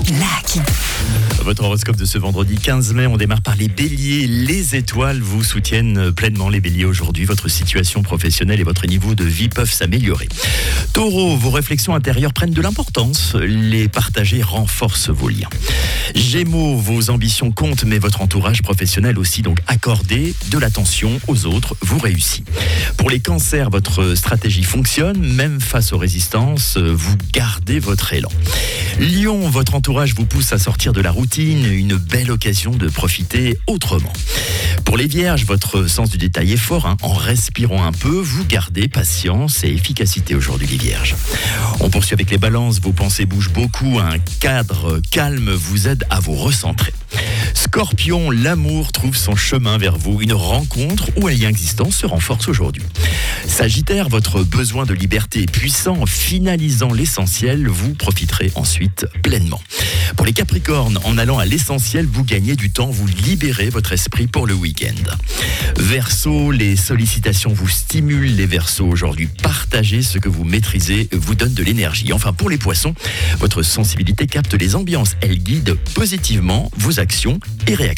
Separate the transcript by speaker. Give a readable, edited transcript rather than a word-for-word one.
Speaker 1: Lucky.
Speaker 2: Votre horoscope de ce vendredi 15 mai, on démarre par les béliers. Les étoiles vous soutiennent pleinement, les béliers, aujourd'hui. Votre situation professionnelle et votre niveau de vie peuvent s'améliorer. Taureau, vos réflexions intérieures prennent de l'importance. Les partager renforce vos liens. Gémeaux, vos ambitions comptent, mais votre entourage professionnel aussi. Donc accordez de l'attention aux autres, vous réussissez. Pour les cancers, votre stratégie fonctionne. Même face aux résistances, vous gardez votre élan. Lion, votre entourage vous pousse à sortir de la routine, une belle occasion de profiter autrement. Pour les vierges, votre sens du détail est fort. En respirant un peu, vous gardez patience et efficacité aujourd'hui, les vierges. On poursuit avec les balances, vos pensées bougent beaucoup. Un cadre calme vous aide à vous recentrer. Scorpion, l'amour trouve son chemin vers vous. Une rencontre ou un lien existant se renforce aujourd'hui. Sagittaire, votre besoin de liberté est puissant. En finalisant l'essentiel, vous profiterez ensuite pleinement. Pour les Capricornes, en allant à l'essentiel, vous gagnez du temps, vous libérez votre esprit pour le week-end. Verseau, les sollicitations vous stimulent. Les Verseaux, aujourd'hui, partagez ce que vous maîtrisez, vous donne de l'énergie. Enfin, pour les Poissons, votre sensibilité capte les ambiances. Elle guide positivement vos actions et réactions.